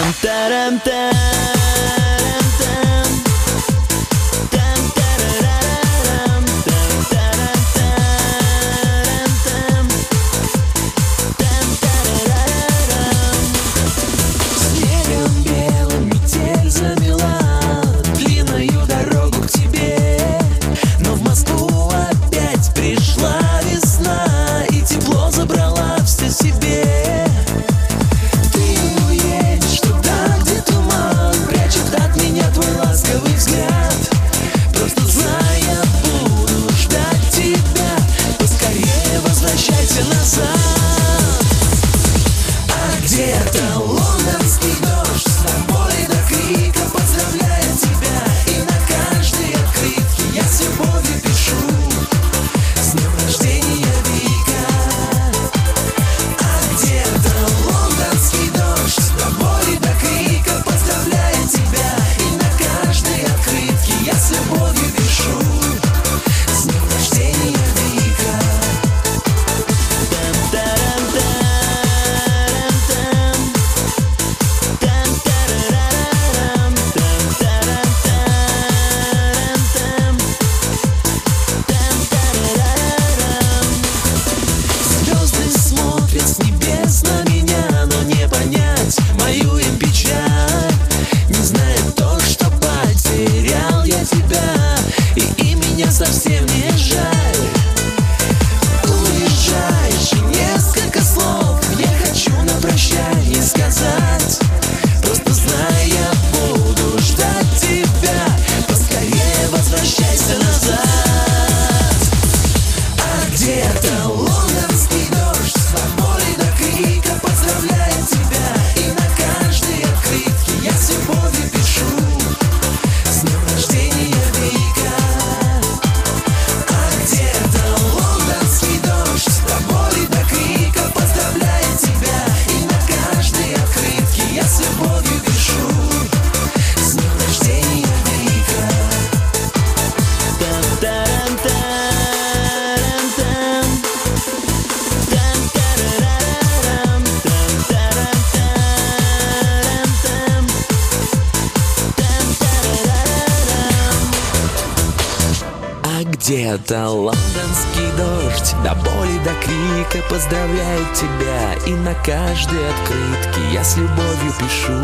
Где-то лондонский дождь до боли, до крика поздравляет тебя. И на каждой открытке я с любовью пишу: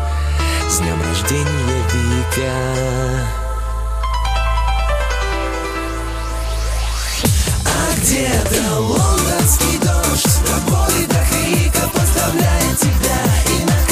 с днем рождения, Вика. А где-то лондонский дождь до боли, до крика поздравляет тебя. И на